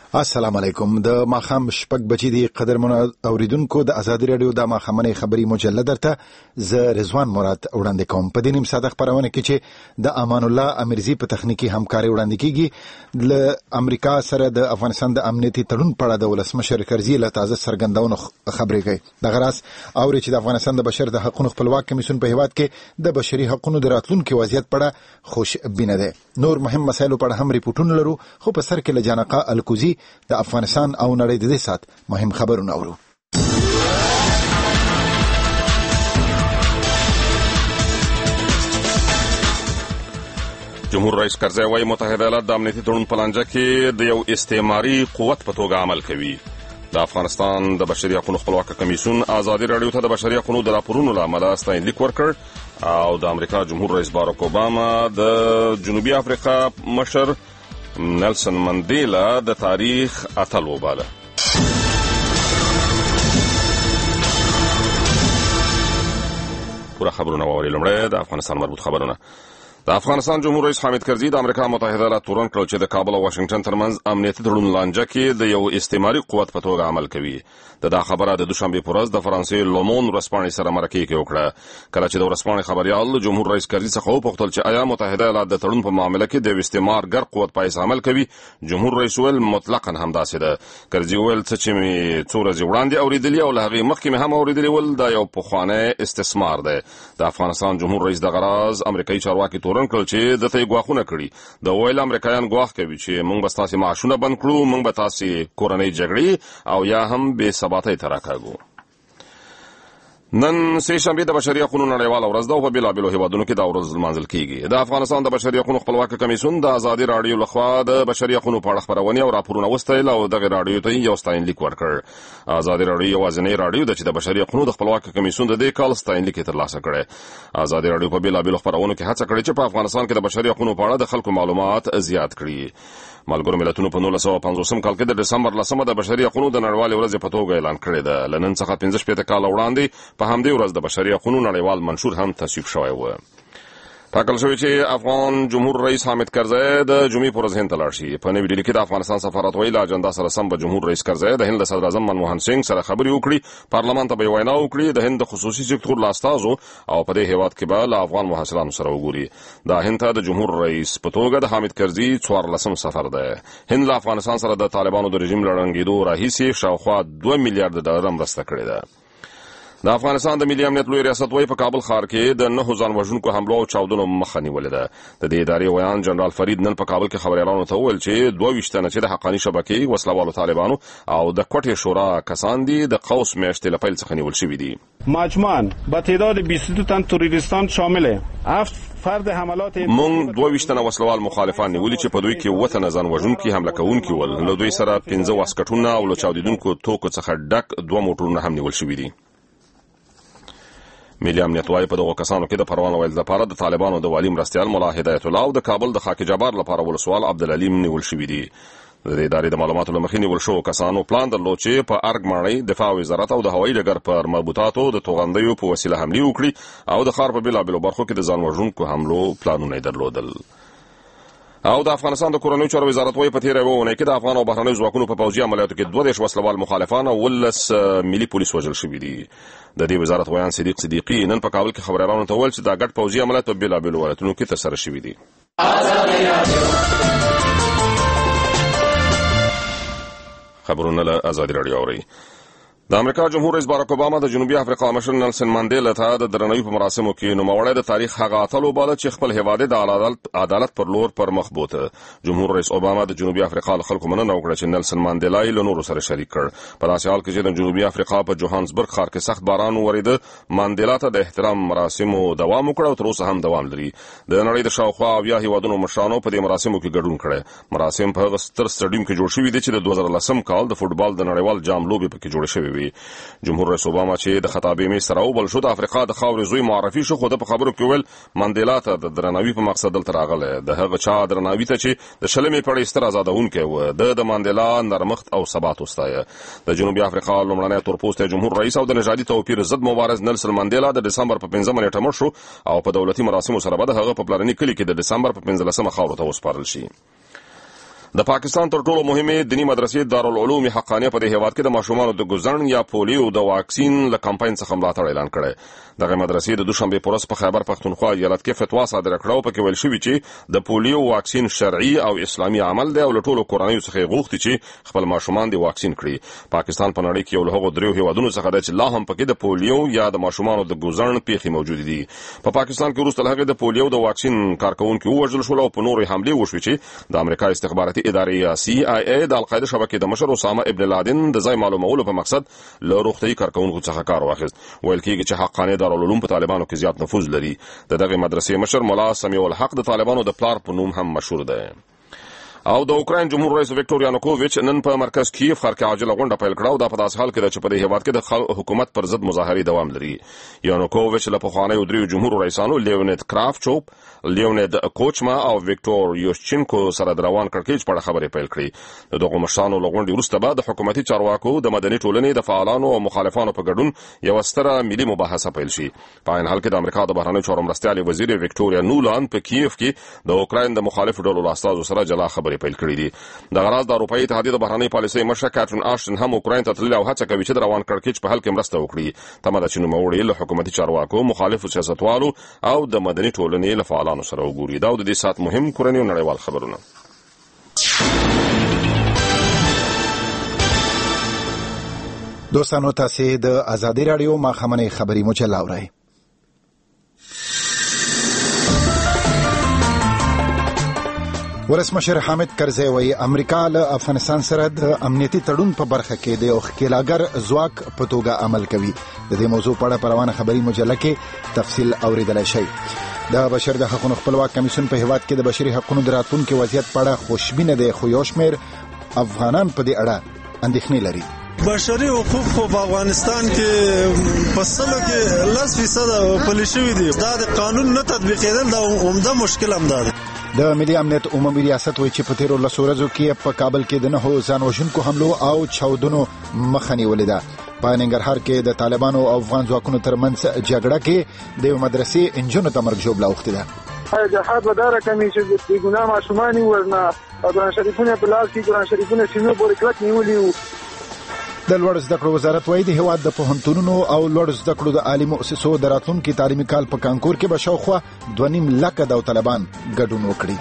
السلام علیکم. د ماخام شپږ بجې دی قدرمن اوریدونکو د ازادي رادیو د ماخامنې خبري مجله درته ز رضوان مراد وړاندې کوم. په دې نیم ساده خبرونه کې چې د امان الله امیرزي په تخنیکی همکاري وړاندې کیږي ل امریکا سره د افغانستان د امنیتي تړون په اړه د ولسمشر کرزي له تازه څرګندونو خبرې کوي. د غراس اوري چې د افغانستان د بشر د حقوقو خپلواک کمیسیون په هیواد کې د بشري حقوقو د راتلونکو وضعیت په اړه خوش بینه ده. نور مهم مسایلو په اړه هم ریپورتونه لرو، خو په سر کې لجانقه الکوزي د افغانستان او نړۍ د دې سات مهم خبرونه اورو. جمهور رئیس کرزی وايي متحده ایالات د امنیتي تړون په لانجه کې د یو استعماري قوت په توګه عمل کوي. د افغانستان د بشري حقوقو خپلواک کمیسیون ازادي رادیو ته د بشري حقوقو د راپورونو له امله ستاینلیک ورکړ او د امریکا جمهور رئیس باراک اوباما د جنوبي افریقا مشر نیلسن منډیلا د تاریخ اتل وباله. پوره خبرونه واوري. لومړی د افغانستان مربوط خبرونه. د افغانستان جمهور رئیس حامد کرزي د امریکا متحده ایالات تورن کړ چې د کابل او واشنگټن ترمنځ امنیتي تړون لانجه کې د یو استعماري قوت په توګه عمل کوي. دا خبره د دوشنبه په ورځ د فرانسې لومون ورځپاڼې سره مرکه کې وکړه، کله چې د ورځپاڼې خبريال جمهور رئیس کرزي څخه وپوښتل چې آیا متحده ایالات د تړون په معاملې کې د استعمارګر قوت په حیث عمل کوي. جمهور رئیس ویل مطلقاً همداسې ده. کرزي ویل چې مې څو ورځې وړاندې اوریدلی او له هغې مخکې مې هم اوریدلی ول دا یو پخوانی استثمار دی. د افغانستان جمهور رئیس د غراز امریکایي چارواکي تورن کړ چې دته غواخونه کړي. د ویل امریکایان غواخ کوي چې موږ به تاسو معاشونه بند کړو، موږ به تاسو کورنۍ جګړې او یا هم بې ثباتۍ ته راکاږو. نن سه شنبه د بشري حقوقو نړیواله ورځ ده او په بیلابیلو هیوادونو کې دا ورځ لمانځل کیږي. د افغانستان د بشري حقوقو خپلواک کمیسیون د ازادي رادیو لخوا د بشري حقوقو په اړه خبرونه او راپورونه وستایل او دغه رادیو ته یو ستاینلیک ورکړ. ازادي رادیو یوازینی رادیو ده چې د بشري حقوقو د خپلواک کمیسیون د دې کال ستاینلیک ترلاسه کړي. ازادي رادیو په بیلابیلو خبرونو کې هڅه کړې چې په افغانستان کې د بشري حقوقو په اړه د خلکو معلومات زیات کړي. ملګرو ملتونو په 1950 کال کې د ډسمبر 10 د بشري حقوقو د نړیوالې ورځې په توګه اعلان کړی ده. لنن څخه 15 کال وړاندې په همدې ورځ د بشري حقوقو نړیوال منشور هم تصویب شوی و. ټاکل شوی چې افغان جمهور رئیس حامد کرزی د جمعې پر ورځ هند ته لاړ شي. په نوې ډیلي کې د افغانستان سفارت ویل اجنډا سره سم به جمهور رئیس کرزی د هند صدر اعظم منموهن سنگ سره خبرې وکړي، پارلمان ته به وینا وکړي، د هند خصوصي سکتور لاستازو او په دې هیواد کې به له افغان محصلانو سره وګوري. دا هند ته د جمهور رئیس په توګه د حامد کرزي 14 سفر ده. هند له افغانستان سره د طالبانو د رژیم لړنګېدو راهیسې شاوخوا 2 میلیارډ ډالر مرسته کړې ده. د افغانستان د ملي امنیت لوی ریاست وايي په کابل ښار کې د 9 ځان وژونکو حملو او چاودنو مخه نیولې ده. د دې ادارې ویان جنرال فرید نن په کابل کې خبريالانو ته وویل چې 22 تنه چې د حقاني شبکې وسلوالو طالبانو او د کوټې شورا کسان دي د قوس میاشتې له پیل څخه نیول شوي دي. مجموعاً با تعداد 22 تن تروریستان شامل 7 فرد حملات مونږ 22 تنه وسلوال مخالفان نیولي چې په دوی کې 7 تنه ځان وژونکي حمله کوونکي ول. له دوی سره 15 واسکټونه او له چاودیدونکو توکو څخه ډک 2 موټرونه هم نیول شوي دي. ملي امنیت وايي په دغه کسانو کې د پروان ویل لپاره د طالبانو د والی مرستيال مولا هدایت الله او د کابل د خاک جبار لپاره ولسوال عبدالعلیم نیول شوي دي. د ادارې د معلوماتو له مخې نیول شوو کسانو پلان درلود چې په ارګ ماڼۍ دفاع وزارت او د هوایي ډګر پر مربوطاتو د توغندیو په وسیله حملې وکړي او د ښار په بیلابیلو برخو کې د ځان وژونکو حملو پلانونه درلودل. او د افغانستان د کورنیو چارو وزارت وايي په تیره اونۍ کې د افغان او بهرنیو ځواکونو په پوځي عملیاتو کې 22 وسلوال مخالفان او 19 ملي پولیس وژل شوي دي. د دې وزارت ویان صدیق صدیقي نن په کابل کې خبريالانو ته وویل چې دا ګډ پوځي عملیات په بیلابیلو ولایتونو کې ترسره شوي دي. خبرونه له ازادي رادیو اوري. د امریکا جمهور رئیس باراک اوباما د جنوبي افریقا مشر نیلسن منډیلا ته د درناوي په مراسمو کې نوموړی د تاریخ هغه اتل وباله چې خپل هیواد د عدالت پر لور پر مخ بوته. جمهور رئیس اوباما د جنوبي افریقا له خلکو مننه وکړه چې نیلسن منډیلا یې له نورو سره شریک کړ. په داسې حال کې چې د جنوبي افریقا په جوهانسبرګ ښار کې سخت باران وریده، منډیلا ته د احترام مراسمو دوام وکړ او تر اوسه هم دوام لري. د نړۍ د شاوخوا 10 هیوادونو مشرانو په دې مراسمو کې ګډون کړی. مراسم په هغه ستر سټډیوم کې جوړ شوي دي چې د 2010 کال د فوټبال د نړیوال جام لوبې پکې جوړې شوې وي. جمهور رئیس اوباما چې د خطابې میز سره وبل شو د افریقا د خاورې زوی معرفي شو، خو د په خبرو کې ویل منډیلا ته د درناوي په مقصد دلته راغلی. د هغه چا درناوي ته چې د شلمې پېړۍ ستر آزادونکی و. د منډیلا نرمښت او ثبات وستایه. د جنوبي افریقا لومړنی تورپوستی جمهور رئیس او د نژادي توپیر ضد مبارز نیلسن منډیلا د دسمبر په 15 نیټه مړ شو او په دولتي مراسمو سره به د هغه په پلرني کلي کې د دسمبر په 15 خاورو ته وسپارل شي. د پاکستان تر ټولو مهمه دینی مدرسې دارالعلوم حقانیه په دې هیواد کې د ماشومانو د ګزړن یا پولیو د واکسین له کمپاین څخه ملاتړ اعلان کړی. دغه مدرسې د دوشنبه پورس په خیبر پختونخوا ایالت کې فتوا صادره کړه او په کې ویل شوی چې د پولیو واکسین شرعي او اسلامي عمل دی او له ټولو کورنیو څخه غوښتي چې خپل ماشومان د واکسین کړي. پاکستان په نړۍ کې یو له هغو دریو هیوادونو څخه دی چې لا هم پکې د پولیو یا د ماشومانو د ګزړن پیښې موجود دي. په پاکستان کې وروسته له هغې د پولیو د واکسین کارکونکو وژل شول او په نورو حملې وشوې چې د امریکا استخباراتي ادارې CIA د القاعده شبکې د مشر اسامه ابن لادن د ځای معلومولو په مقصد له روغتیايي کارکونکو څخه کار واخیست. ویل کېږي چې حقانیه دارالعلوم په طالبانو کې زیات نفوذ لري. دغه مدرسې مشر مولا سمیع الحق د طالبانو د پلار په نوم هم مشهور دی. او د اوکراین جمهور رئیس ویکټور یانوکوویچ نن په مرکز کیف ښار کې عاجله غونډه پیل کړه او دا په داسې حال کې ده چې په دې هیواد کې د حکومت پر ضد مظاهرې دوام لري. یانوکوویچ له پخوانیو دریو جمهور رئیسانو لیونید کرافچوپ، لیونید کوچما او ویکټور یوشچینکو سره د روان کړکېچ په اړه خبرې پیل کړې. د دغو مشرانو له غونډې وروسته به د حکومتي چارواکو د مدني ټولنې د فعالانو او مخالفانو په ګډون یوه ستره ملي مباحثه پیل شي. په عین حال کې د امریکا د بهرنیو چارو مرستیالې وزیر ویکټوریا نولاند په کیف کې د اوکراین د مخالفو ډلو له استازو سره جلا خبرې پیل کړې دي. د غراض د اروپאי اتحادیې د بهرنۍ پالیسۍ مشره کاترین آشټن هم اوکراین ته تللې او هڅه کوي چې د روان کړکېچ په حل کې مرسته وکړي. تمه ده چې نوموړی له حکومتي چارواکو، مخالفو سیاستوالو او د مدني ټولنې له فعالانو سره وګوري. دا د دې ساعت مهم کورني او نړیوال خبرونه. دوستانو تاسې د ازادي راډیو ماښامنۍ خبري مجله اورئ. ولسمشر حامد کرزی وایي امریکا له افغانستان سره د امنیتي تړون په برخه کې د یو ښکېلاګر ځواک په توګه عمل کوي. د دې موضوع په اړه په روانه خبري مجله کې تفصیل اورېدلی شئ. د بشر د حقونو خپلواک کمیسیون په هیواد کې د بشري حقونو د راتلونکي وضعیت په اړه خوشبینه دی، خو یو شمېر افغانان په دې اړه اندېښنې لري. بشري حقوق په افغانستان کې په سلو کې 10% پلي شوي دي. دا د قانون نه تطبیقېدل دا عمده مشکل هم ده. د ملي امنیت عمومي ریاست وایي چې په تیرو 10 ورځو کې په کابل کې د 9 ځان وژونکو حملو او چاودنو مخه نیولې ده. په ننګرهار کې د طالبانو او افغان ځواکونو ترمنځ جګړه کې د مدرسې انجونو ته مرګ ژوبله اوښتې ده. جهاد وداره کمی چې د ګناه ماشومان ورنه قرآن شریفونه په لاس کې قرآن شریفونه سینو پورې کلک نیولي وو. د لوړ زده کړو وزارت وایي د هیواد د پوهنتونونو او لوړ زده کړو د عالي مؤسسو د راتلونکي تعلیمي کال په کانکور کې به شاوخوا 2.5 لکه داوطلبان ګډون وکړي.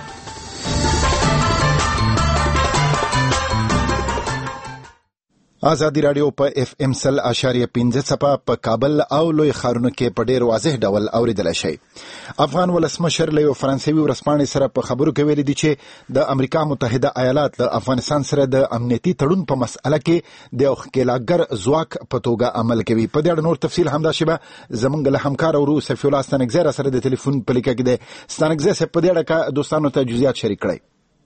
ازادي راډیو په FM 100.5 څپه په کابل او لوی ښارونو کې په ډېر واضح ډول اورېدلی شئ. افغان ولسمشر له یو فرانسوي ورځپاڼې سره په خبرو کې ویلي دي چې د امریکا متحده ایالات له افغانستان سره د امنیتي تړون په مسأله کې د یو ښکېلاګر ځواک په توګه عمل کوي. په دې اړه نور تفصیل همداسې به زموږ له همکار ورو سفي الله ستانکزی را سره د ټلیفون په لیکه کې دی. ستانکزی صاحب په دې اړه دوستانو ته جزئیات شریک کړئ.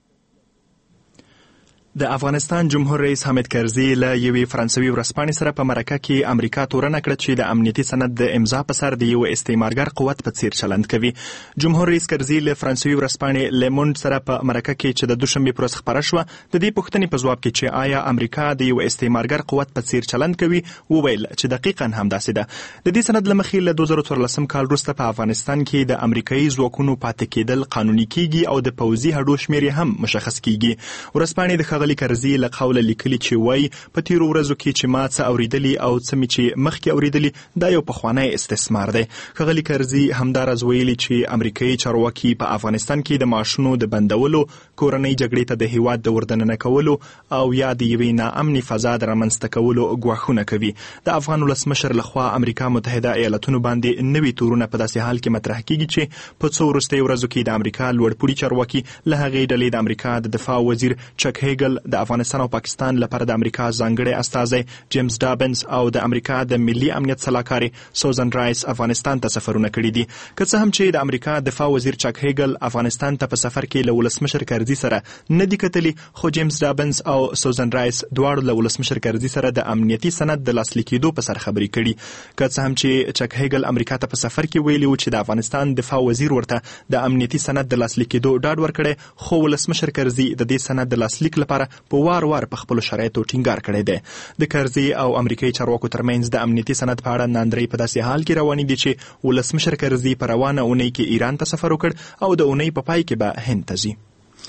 د افغانستان جمهور رئیس حامد کرزي له یوې فرانسوي ورځپاڼې سره په مرکه کې امریکا تورنه کړه چې د امنیتي سند د امضا په سر د یو استعمارګر قوت په څیر چلند کوي. جمهور رئیس کرزي له فرانسوي ورځپاڼې لیموند سره په مرکه کې چې د دوشنبې پر ورځ خپره شوه د دې پوښتنې په ځواب کې چې آیا امریکا د یو استعمارګر قوت په څیر چلند کوي وویل چې دقیقاً همداسې ده. د دې سند له مخې له 2014 کال وروسته په افغانستان کې د امریکایي ځواکونو پاتې کېدل قانوني کیږي او د پوځي هډو شمېر هم مشخص کیږي. ورځپاڼې د ښاغلي کرزي له قوله لیکلي چې وایي په تیرو ورځو کې چې ما څه اورېدلي او څه مې چې مخکې اورېدلي دا یو پخوانی استثمار دی. ښاغلي کرزي همداراز ویلي چې امریکایي چارواکي په افغانستان کې د معاشونو د بندولو، کورنۍ جګړې ته د هیواد د وردننه کولو او یا د یوې ناامنې فضا د رامنځته کولو ګواښونه کوي. د افغان ولسمشر لخوا امریکا متحده ایالتونو باندې نوي تورونه په داسې حال کې مطرح کیږي چې په څو وروستیو ورځو کې د امریکا لوړپوړي چارواکي له هغې ډلې د امریکا د دفاع وزیر چک هیګل، د افغانستان او پاکستان لپاره د امریکا ځانګړی استازی جیمز ډابنز او د امریکا د ملي امنیت سلاکارې سوزن رایس افغانستان ته سفرونه کړي دي. که څه هم چې د امریکا دفاع وزیر چک هیګل افغانستان ته په سفر کې له ولسمشر کرزي سره نه دي کتلي، خو جیمز ډابنز او سوزن رایس دواړو له ولسمشر کرزي سره د امنیتي سند د لاسلیک کېدو په سر خبرې کړي. که څه هم چې چک هیګل امریکا ته په سفر کې ویلي و چې د افغانستان دفاع وزیر ورته د امنیتي سند د لاسلیک کېدو ډاډ ورکړی، خو ولسمشر کرزي د دې سند د لاسلیک لپاره په وار په خپلو شرایطو ټینګار کړی دی. د کرزي او امریکایي چارواکو ترمنځ د امنیتي سند په اړه ناندرۍ په داسې حال کې روانې دي چې ولسمشر کرزي په روانه اونۍ کې ایران ته سفر وکړ او د اونۍ په پای کې به هند ته ځي.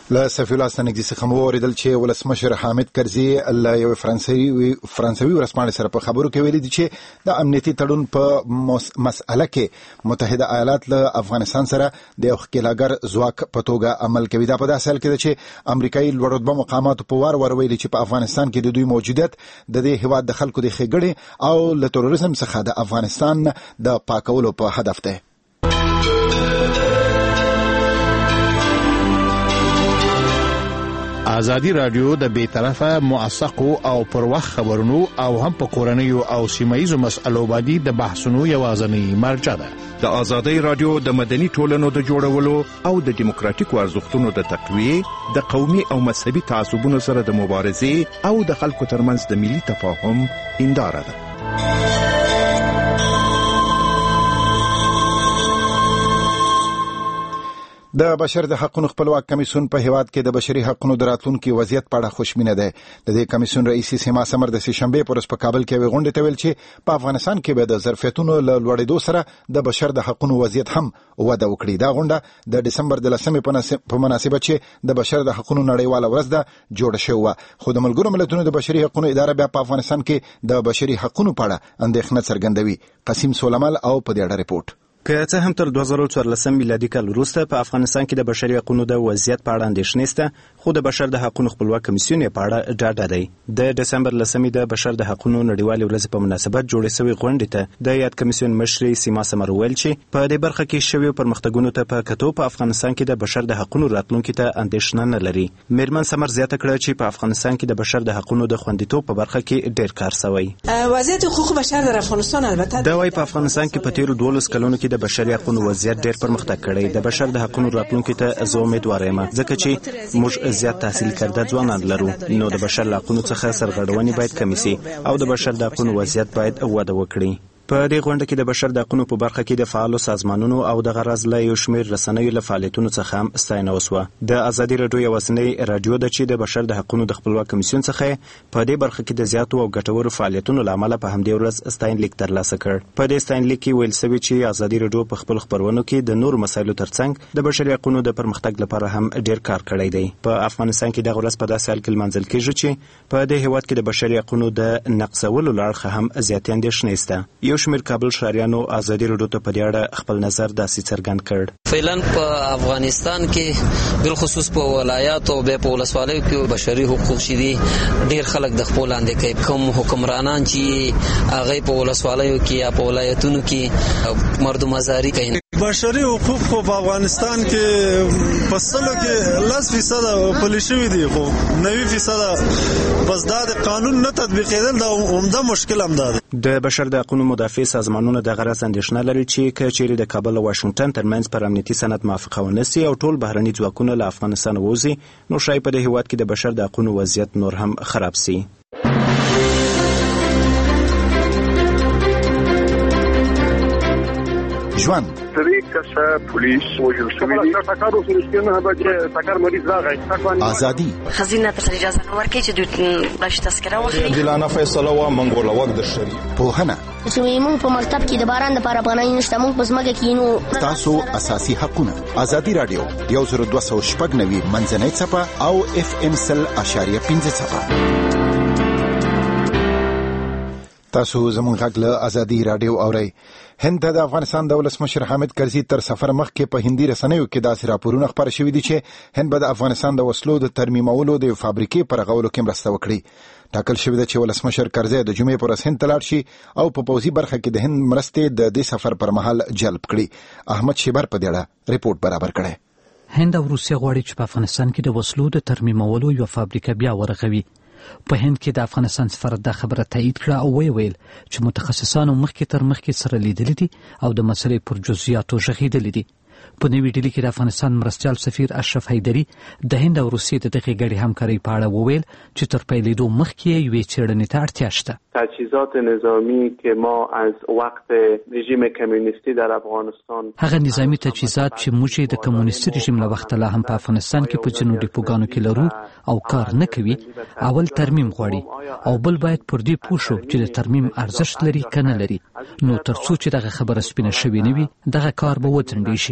له سفیر الله ستنګزي څخه مو اوریدل چې ولسمشر حامد کرزي له یو فرانسوي ورسپانې سره په خبرو کې ویلي دي چې د امنیتي تړون په مسأله کې متحده ایالات له افغانستان سره د یو ښکېلاګر ځواک په توګه عمل کوي. دا په داسې حال کې ده چې امریکایي لوړ رتبه مقاماتو په وار ویلي چې په افغانستان کې د دوی موجودیت د دې هېواد د خلکو د ښېګړې او له تروریزم څخه د افغانستان د پاکولو په هدف ده. ازادي رادیو د بیطرفه موثقو او پر وخت خبرونو او هم په کورنیو او سیمایي مسایلو باندې د بحثونو یوازینی مرجع ده. د ازادي رادیو د مدني ټولنو د جوړولو او د دیموکراتیکو ارزښتونو د تقویه، د قومي او مذهبي تعصبونو سره د مبارزې او د خلکو ترمنځ د ملي تفاهم هنداره ده. د بشر د حقوقو خپلواک کمیسیون په هیواد کې د بشري حقوقو د راتلونکي وضعیت په اړه خوشبینه ده. د دې کمیسیون رئیس سیما سمر د شنبه پر ورځ په کابل کې غونډه ته ویل چې په افغانستان کې به د ظرفیتونو له لوړېدو سره د بشر د حقوقو وضعیت هم وده وکړي. دا غونډه د دسمبر د 10مې په مناسبت چې د بشر د حقوقو نړیواله ورځ ده جوړه شوه. خو د ملګرو ملتونو د بشري حقوقو اداره بیا په افغانستان کې د بشري حقوقو په اړه اندېښنه څرګندوي. قاسم سولمال او په دې اړه رپورټ. که څه هم تر 2014 میلادي کال وروسته په افغانستان کې د بشري حقوقو د وضعیت په اړه اندېښنې شته، خو د بشر د حقوقو خپلواک کمیسیون په اړه ډاډه دی. د دسمبر 10مې د بشر د حقوقو نړیوالې ورځ په مناسبت جوړې شوې غونډې ته د یاد کمیسیون مشر سیما سمر ویل چې په دې برخه کې شوی پرمختګونو ته په کتو په افغانستان کې د بشر د حقوقو راتلونکي ته اندېښنه نه لري. میرمن سمر زیاته کړه چې په افغانستان کې د بشر د حقوقو د خوندیتوب په برخه کې ډېر کار شوی. وضعیت حقوق بشر در افغانستان البته دا وايي په افغانستان کې په تیرو 12 کلونو کې د بشري حقوقو وضعیت ډېر پرمختګ کړی. د بشر د حقوقو راتلونکي ته زه امیدوار یم ځکه چې موږ زیات تحصیل کرده ځوانان لرو، نو د بشر له حقوقو څخه سرغړونې باید کمې شي او د بشر د حقوقو وضعیت باید وده وکړي. په دې غونډه کې د بشر د حقوقو په برخه کې د فعالو سازمانونو او د غرض له یو شمېر رسنیو له فعالیتونو څخه هم ستاینه وسوه. د ازادي رادیو یوازینۍ رادیو ده چې د بشر د حقوقو د خپلواک کمیسیون څخه په دې برخه کې د زیاتو او ګټورو فعالیتونو له امله په همدې ورځ ستاینلیک ترلاسه کړ. په دې ستاینلیک کې ویل شوی چې ازادي رادیو په خپل خبرونو کې د نورو مسایلو ترڅنګ د بشري حقوقو د پرمختګ لپاره هم ډېر کار کړی دی. په افغانستان کې د ورځ په داسې حال کې لمانځل کېږي چې په دې هیواد کې د بشري حقوقو د نقضولو لړخه هم زیاتې اندېښنې شته. یو شمېر کابل شهریانو ازادي رادیو ته په دې اړه خپل نظر داسې څرګند کړ. فعلا په افغانستان کې بالخصوص په ولایاتو او په ولسوالیو کې بشري حقوق شدي ډېر خلک د خپل لاندې کوي. کوم حکمرانان چې هغه په ولسوالیو کې یا په ولایتونو کې مردمزاري کوي. بشري حقوق په افغانستان کې په سلو کې 10% پلي شوي دي، خو 90% بس دا د قانون نه تطبیقېدل دا عمده مشکل هم ده. د بشر د حقوقو مدافع سازمانونه د غرض اندېښنه لري چې که چیرې د کابل او واشنگټن ترمنځ پر امنیتي سند موافقه ونه سي او ټول بهرني ځواکونه له افغانستان ووځي، نو شاید په دې هیواد کې د بشر د حقوقو وضعیت نور هم خراب سي. ژوند پولیس وجل شوی دی سکارو سرسکینه به سکار مریض راغی ازادي خزینه ته اجازه ورکړي چې دوی باش تذکره واخلي. دلانه فیصله و منګول وګ د شری پوهنه چې موږ په مکتب کې د باران لپاره افغانۍ نشته، موږ په ځمکه کې نو تاسو اساسي حقونه. ازادي رادیو 102.9 منځنۍ صفه او FM 100.5 صفه. تاسو زموږ غږ له ازادي رادیو اورئ. هند ته د افغانستان د ولسمشر حامد کرزي تر سفر مخکې په هندي رسنیو کې داسې راپورونه خپاره شوي دي چې هند به د افغانستان د وسلو د ترمیمولو د فابریکې پر رغولو کې مرسته وکړي. ټاکل شوی ده چې ولسمشر کرزي د جمعې پر ورځ هند ته لاړ شي او په پوځي برخه کې د هند مرستې د دې سفر پر مهال جلب کړي. احمد شیبر په دې اړه رپورټ برابر کړی. هند او روسیه غواړي چې په افغانستان کې د وسلو د ترمیمولو یو فابریکه بیا ورغوي. په هند کې د افغانستان سفارت دا خبره تایید کړه او ویل چې متخصصانو مخکې تر مخکې سره لیدلي دي او د مسلې پر جزئیاتو غږېدلي دي. په نوې ډیلي کې د افغانستان مرستیال سفیر اشرف حیدری د هند او روسیې د دغې ګډې همکارۍ په اړه وویل چې تر پیلېدو مخکې یوې څېړنې ته اړتیا شته. تجهیزات نظامی که ما از وقت رژیم کمونیستی در افغانستان هغه نظامی تجهیزات چې موږ د کمونیستي رژیم له وخته لا هم په افغانستان کې په ځینو ډیپوګانو کې لرو او کار نه کوي، اول ترمیم غواړي او بل باید پر دې پوه شو چې د ترمیم ارزښت لري که نه لري. نو تر څو چې دغه خبره سپینه شوې نه وي دغه کار به وځنډېږي.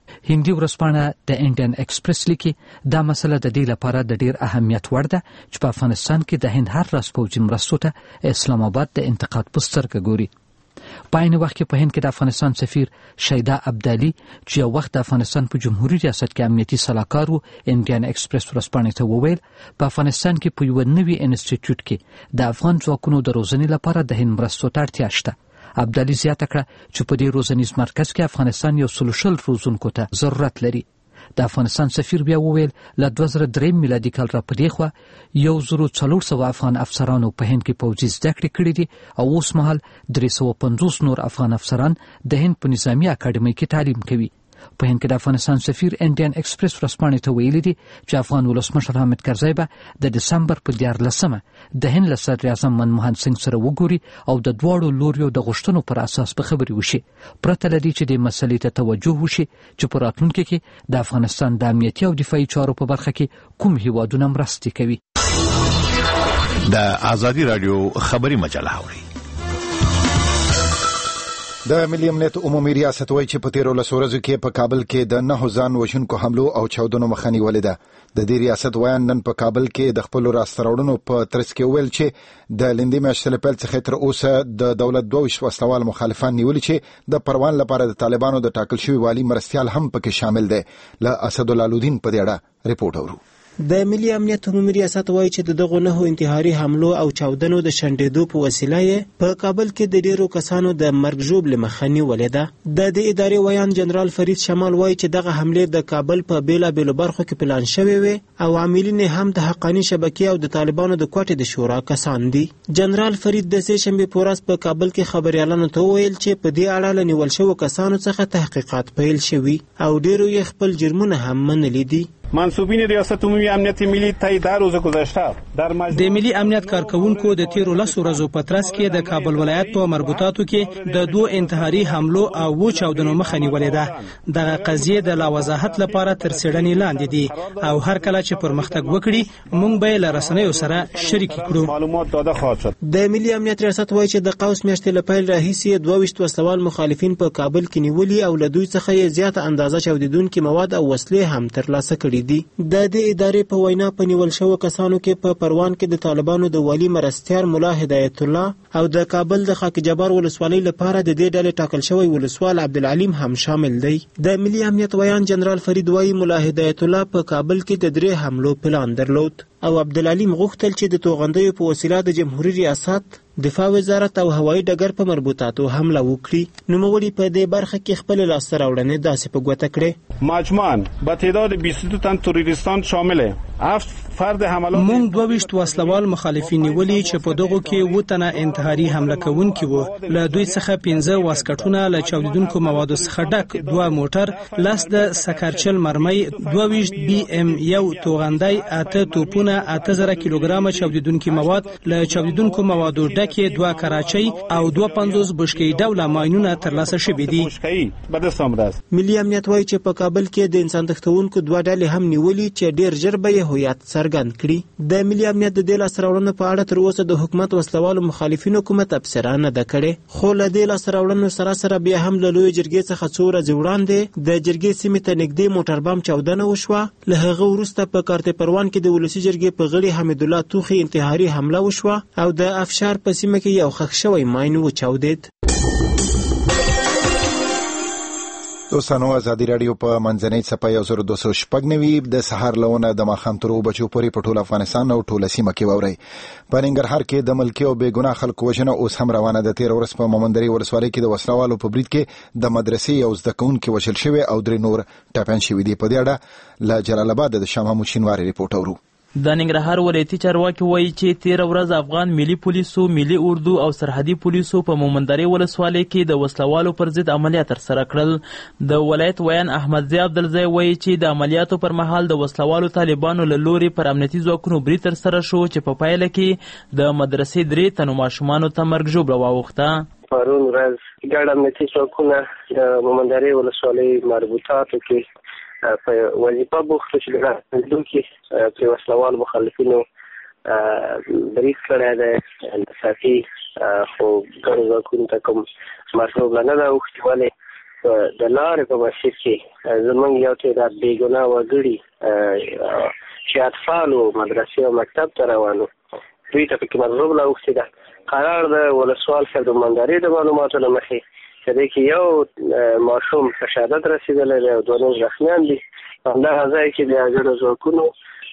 هندي ورځپاڼه د انډین ایکسپریس لیکي دا مسله د دې لپاره د ډیر اهمیت وړ ده چې په افغانستان کې د هند هر راس پوځي مرستو ته اسلام آباد د انتقاد په سترګه ګوري. په عین وخت کې په هند کې د افغانستان سفیر شیدا عبدالي چې یو وخت د افغانستان په جمهوریت ریاست کې امنیتي سلاکار وو انډین ایکسپریس ورځپاڼې ته وویل په افغانستان کې په یو نوي انسټیټیوټ کې د افغان ځواکونو د روزنې لپاره د هند مرستو ته اړتیا شته. عبدالي زیاته کړه چې په دې روزنیز مرکز کې افغانستان یو سلوشل روزونکو ته ضرورت لري. د افغانستان سفیر بیا وویل له 2003 میلادي کال را پدې خوا 1400 افغان افسرانو په هند کې پوځي زده کړې کړې دي او اوس مهال 350 نور افغان افسران د هند په نظامی اکاډمۍ کې تعلیم کوي. په هند کې د افغانستان سفیر انډین ایکسپریس ورځپاڼې ته ویلي دي چې افغان ولسمشر حامد کرزی به د دسمبر په 14مه د هند له صدر اعظم منموهن سنگ سره وګوري او د دواړو لوریو د غوښتنو پر اساس به خبرې وشي پرته له دې چې د مسلې ته توجه وشي چې په راتلونکي کې د افغانستان د امنیتي او دفاعي چارو په برخه کې کوم هیوادونه مرستې کوي. د آزادي رادیو خبري مجله اوري. د ملي امنیت عمومي ریاست وایي چې په تیرو لسو ورځو کې په کابل کې د 9 ځان وژونکو حملو او چاودنو مخه نیولې ده. د دې ریاست وایي نن په کابل کې د خپل راسته راوړنو په ترڅ کې ویل چې د لندې میاشتې له پیل څخه تر اوسه د دولت 22 وسلوال مخالفان نیولي چې د پروان لپاره د طالبانو د ټاکل شوی والي مرستيال هم پکې شامل دي. له اسدالله لودین په دې اړه ریپورت اورو. د ملي امنیت عمومي ریاست وایي چې دغه 9 انتحاري حملو او چاودنو د شنډېدو په وسیله په کابل کې د ډیرو کسانو د مرګ ژوبل مخه نیولې ده. د ادارې ویان جنرال فرید شمال وایي چې دغه حمله د کابل په بیلابېلو برخو کې پلان شوې وي او عاملین هم د حقانی شبکې او د طالبانو د کوټې د شورا کسان دي. جنرال فرید د سه شنبه پورس په کابل کې خبريالانو ته ویل چې په دې اړه لنیول شو کسانو څخه تحقیقات پیل شوي او ډیرو یې خپل جرمونه هم منلي دي. منصوبین ریاست عمومی امنیت ملی طی در روز گذشته در د ملي امنیت کارکونکو د تیرو لسو ورځو په ترڅ کې د کابل ولایت په مربوطاتو کې د 2 انتحاري حملو او چاودنو مخه نیولې ده. دغه قضیه د لا وضاحت لپاره تر څېړنې لاندې دي او هر کله چې پرمختګ وکړي موږ به له رسنیو سره شریک کړو. معلومات داده خواهد شد. د ملي امنیت ریاست وایي چې د قوس میاشتې له پیل راهیسې 22 وسلوال مخالفین په کابل کې نیولي او له دوی څخه یې زیاته اندازه چاودیدونکي مواد او وسلې هم ترلاسه کړي دي. د ادارې په وینا په نیول شو کسانو کې په پروان کې د طالبانو د والی مرستيار مولا هدایت الله او د کابل د خاک جبار ولسوالۍ لپاره د دې ډلې ټاکل شوی ولسوال عبدالعلیم هم شامل دی. د ملي امنیت ویان جنرال فرید وایي مولا هدایت الله په کابل کې د 3 حملو پلان درلود او عبدالعلیم غوښتل چې د توغندیو په وسیله د جمهوریت ریاست دفاع وزارت او هوایي ډګر په مربوطاتو حمله وکړي. نوموړي په دې برخه کې خپل لاسته راوړنې داسې په ګوته کړې. مجموعاً با تعداد 22 تن تروریستان شامل 7 فرد حملات مونږ 22 وسلوال مخالفین نیولي چې په دغه کې 2 تنه انتحاري حمله کوونکي وو. له دوی څخه 15 واسکټونه له چاودیدونکو موادو څخه ډک 2 موټر لاس د سکرچل مرمۍ 22 BM1 توغندای 8 توپونه 8000 کیلوګرام چاودیدونکي مواد له چاودیدونکو موادو ډکه 2 کراچۍ او 250 بشکې ډوله ماینونه ترلاسه شوې دي. ملي امنیت وایي چې په کابل کې د انسان تختونکو 2 ډلې هم نیولي چې ډیر ژر به هویت څرګند کړي. د ملي امنیت د دې لاسته راوړنو په اړه تر اوسه د حکومت وسلوالو مخالفینو کومه تبصره نه ده کړې. خو له دې لاسته راوړنو سره بیا هم له لوی جرګې څخه څو ورځې وړاندې د جرګې سیمې ته نږدې موټر بم چاودنه وشوه. له هغه وروسته په کارته پروان کې د ولسی جرګې په غړي حمید الله توخي انتحاري حمله وشوه او د افشار په سیمه کې یو ښخ شوی ماین وچاودید. دوستانو ازادي رادیو په منځنۍ صفحه 1290 د سحر لونه د ماخام تر بچو پورې په ټول افغانستان او ټول سیمه کې ووري. په ننګرهار کې د ملکي او بې ګناه خلکو وژنه اوس هم روانه ده. 13 ورځې په مومندري ولسوالۍ کې د وسلوالو په برید کې د مدرسې یو زده کوونکی وژل شوی او 3 نور ټپیان شوي دي. په دې اړه له جلال آباد د شاه محمود شینواری ریپورت اورو. د ننګرهار ولایتي چارواکي وایي چې 13 ورځ افغان ملي پولیسو، ملي اردو او سرحدي پولیسو په مومندري ولسوالۍ کې د وسلوالو پر ضد عملیات ترسره کړل. د ولایت ویان احمد ضیاء عبدالزی وایي چې د عملیاتو پر مهال د وسلوالو طالبانو له لوري پر امنیتي ځواکونو برید ترسره شو چې په پایله کې د مدرسې 3 تنو ماشومانو ته مرګ ژوبله واوښته. پرون ورځ ګډ امنیتي ځواکونه د مومندري ولسوالۍ مربوطاتو کې په وظیفه بوخت چې لږه په وسلوال مخالفینو برید کړی دی. صافي خو ګڼو ځواکونو ته کوم مرسوب نه ده اوښتې، ولې د لارې په مسیر کې زمونږ یو تعداد بېګناه وګړي چې اطفالو مدرسې او مکتب ته روانو دوی ته پکې مضروب راوښتې ده. قرار د ولسوال صاحب د مندارې د معلوماتو له مخې چې دې کې یو ماشوم په شهادت رسېدلی دی او 2 نور زخمیان دي. همدغه ځای کې د ګډو ځواکونو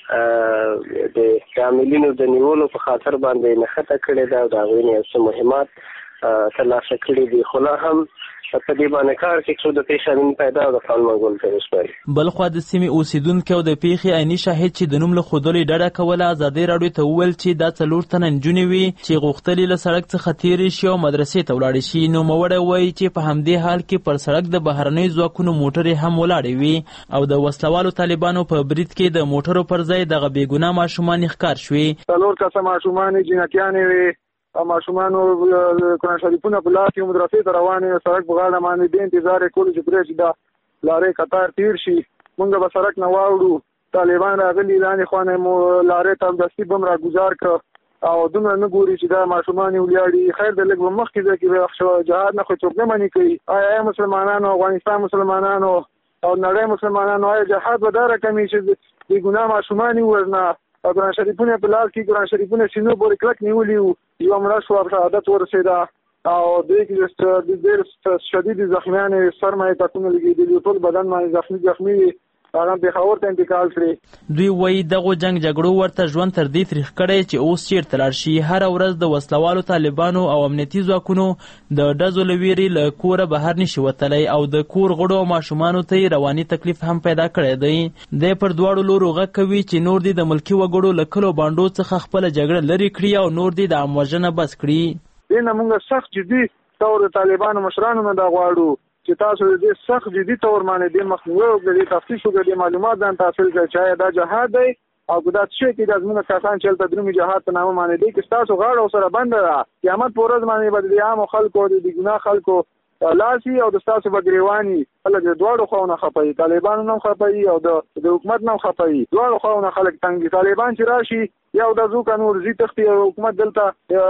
د عاملینو د نیولو په خاطر باندې نښته کړې ده او د هغوی نه یو څه مهمات ترلاسه کړي دي، خو لا هم په دې باندې کار کې څو د پیښامین پیدا او د فعال مغول ته وسپاري. بلخوا د سیمې اوسیدونکو او د پیښې عیني شاهد چې د نوم له ښودلو ډډه کوله ازادۍ راډیو ته وویل چې دا 4 تنه نجونې وي چې غوښتلې له سړک څخه تېرې شي او مدرسې ته ولاړې شي. نوموړی وایي چې په همدې حال کې پر سړک د بهرنیو ځواکونو موټرې هم ولاړې وي او د وسلوالو طالبانو په برید کې د موټرو پر ځای دغه بېګناه ماشومان ښکار شوي. 4 کسه ماشومان جنکیانې وي او ماشومانو قرآن شریفونه په لاس کې مدرسې ته روانې وې. سړک په غاړه باندې دې انتظار یې کولو چې پرې چې دا لارې قطار تېر شي. موږ به سړک نه واوړو، طالبان راغلي لاندې خوا نه مو لارې ته همدستي بم راګزار کړ او دومره نه ګوري چې دا ماشومان یې ولیاړي. خیر د لږ به مخکې ځای کې جهاد نه خو څوک نه منې کوي. آیا مسلمانانو، افغانستان مسلمانانو او نړۍ مسلمانانو، آیا جهاد به دا رقم وي چې بې ګناه ماشومان یې ووژنه او قرآن شریفونه په لاس کې قرآن شریفونه سینو پورې کلک نیولي وو، یوه مړه شوه او شهادت ورسېده او دوی کې ډېر شدید زخمیان سر باندې ټکونه لګېدلي، ټول بدن باندې زخمي وي، هغه پېښور ته انتقال کړي. دوی وایي دغو جنګ جګړو ورته ژوند تر دې تریخ کړی چې اوس چیرته لاړ شي. هره ورځ د وسلوالو طالبانو او امنیتي ځواکونو د ډزو له ویرې له کوره بهر نشي وتلی او د کور غړو او ماشومانو ته یې رواني تکلیف هم پیدا کړی دی. دی پر دواړو لورو غږ کوي چې نور دې د ملکي وګړو له کلو بانډو څخه خپله جګړه لرې کړي او نور دې د عام وژنه بس کړي. دې نه موږ سخت جدي طور د طالبانو مشرانو نه دا غواړو چې تاسو دې سخت جدي طور باندې دې مخنیوي وکړئ، تفتیش وکړئ، معلومات ځان ته حاصل کړئ چې دا جهاد دی او که دا څه کې د زموږ کسان چې هلته درومي جهاد په نامه باندې دی چې ستاسو غاړه سره بنده ده. قیامت په ورځ باندې به د عامو خلکو د بېګناه خلکو لاسي او د ستاسو به ګریواني خلک د دواړو خواونه خفوي، طالبانو نه هم خفوي او د حکومت نه هم خفوي، دواړو خواونه خلک تنګ دي. طالبان چې راشي یو د زوکه نور زی تختی او حکومت دلته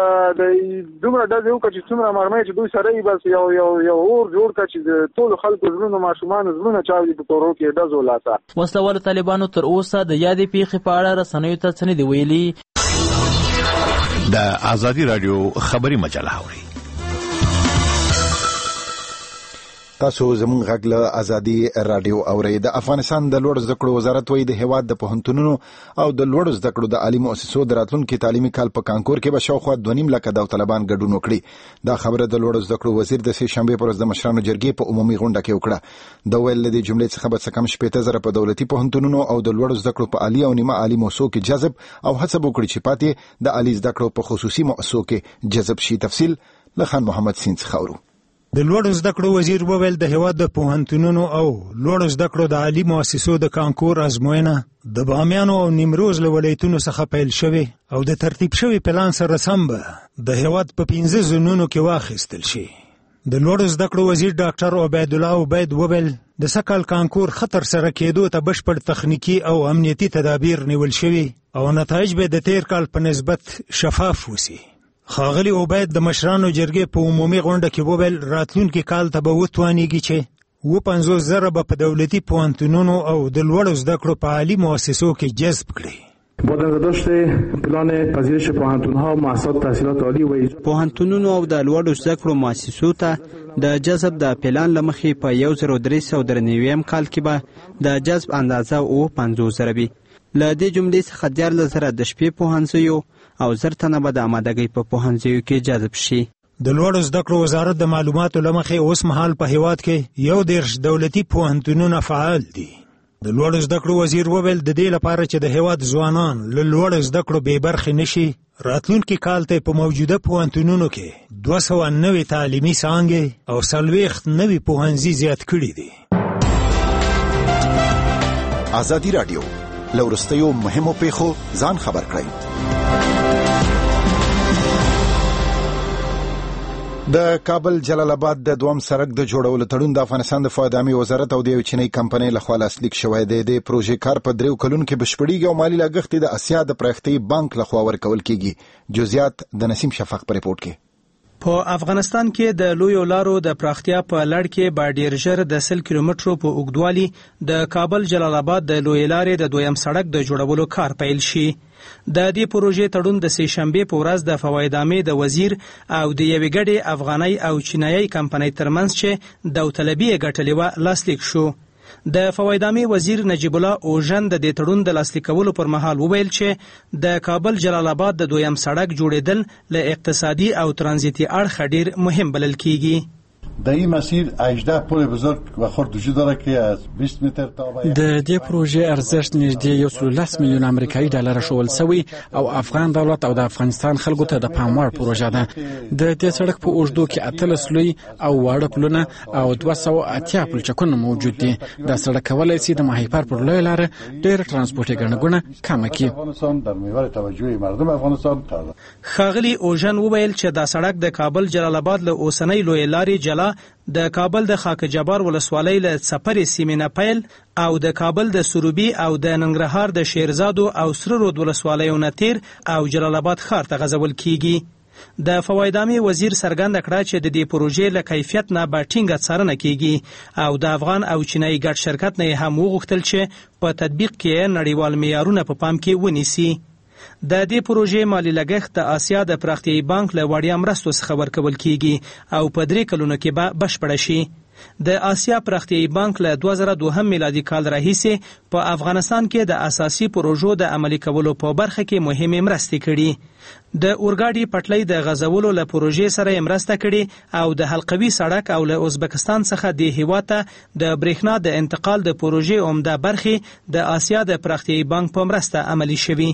د دومره ډزې وکړه چې څومره مرمۍ چې دوی سره یې بس یو اور جوړ کړه چې د ټولو خلکو زړونو ماشومانو زړونه چاودي په کورو کې ډزو لاسه. وسلوالو طالبانو تر اوسه د یادې پیښې په اړه رسنیو ته څه نه دي ویلي. د ازادي راډیو خبري مجله اوري. تاسو زموږ غږ له ازادي راډیو اورئ. د افغانستان د لوړو زده کړو وزارت وایي د هیواد د پوهنتونونو او د لوړو زده کړو د عالي مؤسسو د راتلونکي تعلیمي کال په کانکور کې به شاوخوا 2.5 لکه داوطلبان ګډون وکړي. دا خبره د لوړو زده کړو وزیر د سې شنبې پر ورځ د مشرانو جرګې په عمومي غونډه کې وکړه. د ویل د جملې څخه به څه کم 80,000 په دولتي پوهنتونونو او د لوړو زده کړو په عالي او نیمه عالي مؤسسو کې جذب او هڅه وکړي چې پاتې د عالي زده کړو په خصوصي مؤسسو کې جذب شي. تفصیل له خان محمد سین څخه اورو. د لوړو زده کړو وزیر وویل د هیواد د پوهنتونونو او لوړو زده کړو د عالي مؤسسو د کانکور ازموینه د بامیانو او نیمروز له ولایتونو څخه پیل شوې او د ترتیب شوی پلان سره سم به د هیواد په 15 زونونو کې واخیستل شي. د لوړو زده کړو وزیر ډاکټر عبید الله عبید وویل د سکهال کانکور خطر سره کېدو ته بشپړ تخنیکی او امنیتي تدابیر نیول شوي او نتایج به د تیر کال په نسبت شفاف وسی. ښاغلي عبید د مشرانو جرګې په عمومي غونډه کې وویل راتلونکي کال ته به وتوانیږي چې 50,000 به په دولتي پوهنتونونو او د لوړو زده کړو په عالي مؤسسو کې جذب کړي. با داشت پلان پذیرش پوهنتون‌ها و مؤسسات تحصیلات عالی و پوهنتونونو او د لوړو زده کړو مؤسسو ته د جذب د پلان لمخې په 1393 کال کې به د جذب اندازه 50,000 وي. له دې جملې څخه 14,000 د شپې پوهنځیو او 1000 تنه به د آمادګۍ په پوهنځیو کې جذب شي. د لوړو زده کړو وزارت د معلوماتو لمخې اوس مهال په هیواد کې 11 دولتي پوهنتونونه فعال دي. د لوړو زده کړو وزیر وویل د دې لپاره چې د هیواد ځوانان له لوړو زده کړو بې برخې نشي راتلونکي کال ته په موجوده پوهنتونونو کې 290 تعلیمي څانګې او 40 نوي پوهنځي زیات کړي دي. ازادي راډیو لورستیو مهمو پیښو ځان خبر کړئ. د کابل جلال آباد د دوام سړک د جوړولو تړون د افغانستان د فضايي وزارت او د یو چینی کمپنۍ لخوا لاسلیک شوی دی. د پروژې کار په 3 کلونو کې بشپړیږي او مالی لاګښت د اسیا د پرختي بانک لخوا ورکول کیږي. جزئیات د نسیم شفق په ریپورت کې. په افغانستان کې د لویو لارو د پراختیا په لړ کې به ډیر ژر د 100 کیلومترو په اوږدوالي د کابل جلال آباد د لوی لارې د دویم سړک د جوړولو کار پیل شي. د دې پروژې تړون د سې شنبې په ورځ د فوایدامې د وزیر او د یوې ګډې افغاني او چینایي کمپنۍ ترمنځ چې داوطلبي یې ګټلې وه لاسلیک شو. د فوایدامې وزیر نجیب الله اوژن د دې تړون د لاسلیک کولو پر مهال وویل چې د کابل جلال آباد د دویم سړک جوړېدل له اقتصادي او ترانزیتي اړخه ډیر مهم بلل کیږي. در این مسیر 18 پل بزرگ و خرد وجود داره که از 20 متر تا د دې پروژې ارزښت نږدې 110 میلیون امریکایي ډالر شول سوی او افغان دولت او د افغانستان خلکو ته د پام وړ پروژه ده. د دې سړک په اوږدو کې 18 لوی او واړه پلونه او 280 پلچکونه موجود دي. دا سړک کولای شي د ماهیپر پر لوی لار ډېر ترانسپورتي ګڼهګونه کم کړي. افغانستان در محور توجه مردم افغانستان قرار. ښاغلي اوژن وویل چې دا سړک د کابل جلال آباد له اوسنۍ لوی لارې جلا د کابل د خاک جبار ولسوالۍ له سفر سیمې نه پیل او د کابل د سروبي او د ننګرهار د شیرزادو او سره رود ولسوالیو نه تیر او جلال آباد ښار ته غځول کیږي. د فوایدامې وزیر څرګنده کړه چې د دې پروژې له کیفیت نه به ټینګه څارنه کیږي او د افغان او چینایي ګډ شرکت نه هم وغوښتل چې په تطبیق کې نړیوال معیارونه په پام کې ونیسي. د دې پروژې مالی لګښت د آسیا د پراختیایي بانک له وړیا مرستو څخه ورکول کیږي او په 3 کلونو کې به بشپړه شي. د آسیا پراختیایي بانک له 2002 میلادي کال راهیسې په افغانستان کې د اساسي پروژو د عملي کولو په برخه کې مهمې مرستې کړي. د اورګاډي پټلۍ د غځولو له پروژې سره مرسته کړي او د حلقوي سړک او له ازبکستان څخه د هیواد ته د برېښنا د انتقال د پروژې عمده برخې د آسیا د پراختیایي بانک په مرسته عملي شوي.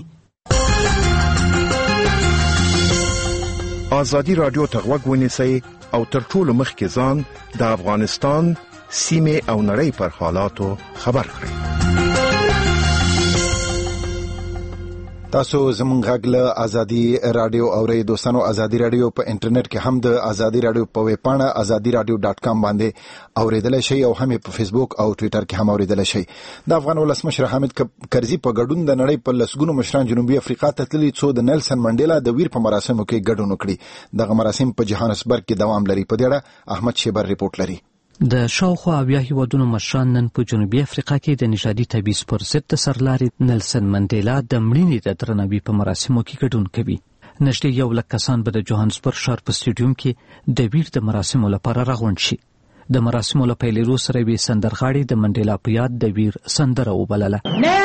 آزادی رادیو ته غوږ ونیسئ او تر ټولو مخکې ځان د افغانستان سیمې او نړۍ پر حالاتو خبر کړئ. تاسو زموږ غږ له ازادي رادیو اورئ. دوستانو ازادي رادیو په انټرنیټ کې هم د ازادي رادیو په ویب پاڼه azadiradio.com باندې اوریدل شي او هم په فیسبوک او ټوئیټر کې هم اوریدل شي. د افغان ولسمشر حامد کرزي په ګډون د نړۍ په لسګونو مشران جنوبي افریقا ته تللي څو د نیلسن منډیلا د ویر په مراسمو کې ګډون وکړي. دغه مراسم په جوهانسبرګ کې دوام لري. په دې اړه احمد شیبر ریپورت لري. د شاوخوا 70 هیوادونو مشران نن په جنوبي افریقا کې د نژادي تبعیض پر ضد د سرلارې نیلسن منډیلا د مړینې د درناوي په مراسمو کې ګډون کوي. نږدې 1 لک کسان به د جوهانسبرګ ښار په سټیډیوم کې د ویر د مراسمو لپاره راغونډ شي. د مراسمو له پیلېدو سره وی سندرغاړي د منډیلا په یاد د ویر سندره وبلله.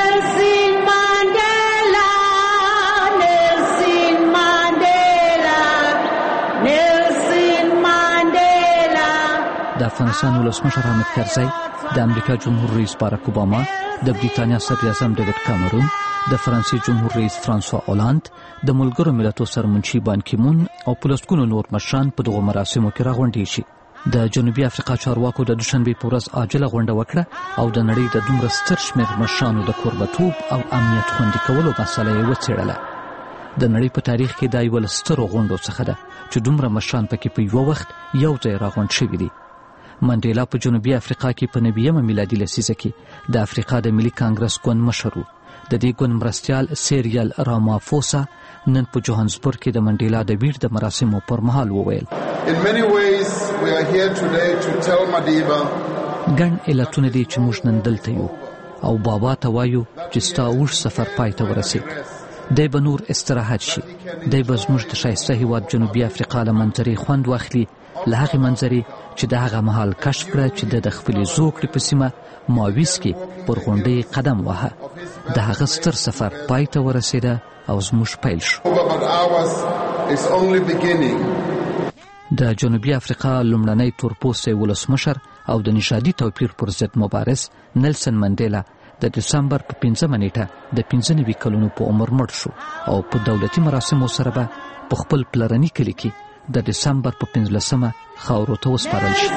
د افغانستان ولسمشر حامد کرزي، د امریکا جمهور رئیس باراک اوباما، د بریتانیا صدر اعظم ډیوډ کامرون، د فرانسې جمهور رئیس فرانسوا اولاند، د ملګرو ملتونو سرمنشي بان کیمون او پلسکونو نور مشران په دغه مراسمو کې راغونډي شي. د جنوبي افریقا چارواکو د دوشنبه په ورځ عاجله غونډه وکړه او د نړۍ د دومره ستر شمېر مشرانو د کوربتوب او امنیت خوندي کولو مسله یې وڅېړله. د نړۍ په تاریخ کې دا یو له سترو غونډو څخه ده چې دومره مشران پکې په یو وخت یو ځای راغونډ شوي دي. منډیلا په جنوبي افریقا کې په 90 میلادي لسیزه کې د افریقا د ملي کانګرس ګوند مشر و. د دې ګوند مرستیال سیریل رامافوسا نن په جوهانسبرګ کې د منډیلا د ویر د مراسمو پر مهال وویل: ګڼ علتونه دي چې موږ نن دلته یو او بابا ته وایو چې ستا اوږد سفر پای ته ورسېد. دی به نور استراحت شي. دی به زموږ د ښایسته هیواد جنوبي افریقا له منظرې خوند واخلي، له هغې منظرې چې د هغه مهال کشف کړه چې د خپلې زوکړې په سیمه ماویس کې پر غونډۍ قدم واهه. د هغه ستر سفر پای ته ورسېده او زموږ پیل شو. د جنوبي افریقا لومړنی تورپوستی ولسمشر او د نژادي توپیر پر ضد مبارز نیلسن منډیلا د دسمبر په 5 نیټه د 95 کلونو په عمر مړ شو او په دولتي مراسمو سره به په خپل پلرني کلي کې د دسمبر په 15 خاورو ته وسپارل شي.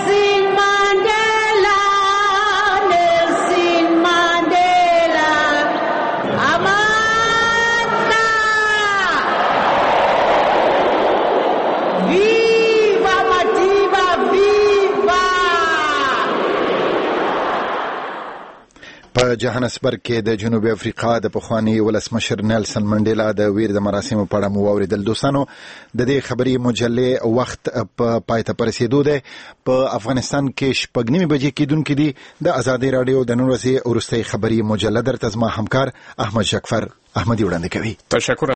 په په جوهانسبرګ کې د جنوبي افریقا د پخوانی ولسمشر نیلسن منډیلا د ویر د مراسمو په اړه مو واوریدل. دوستانو د دې خبري مجلې وخت په پای ته رسیدو دی. په افغانستان کې 6:30 بجې کېدونکې دي. د ازادي رادیو د نن ورځې وروستۍ خبري مجله درته زما همکار احمد شکفر احمدي وړاندې کوي. تشکر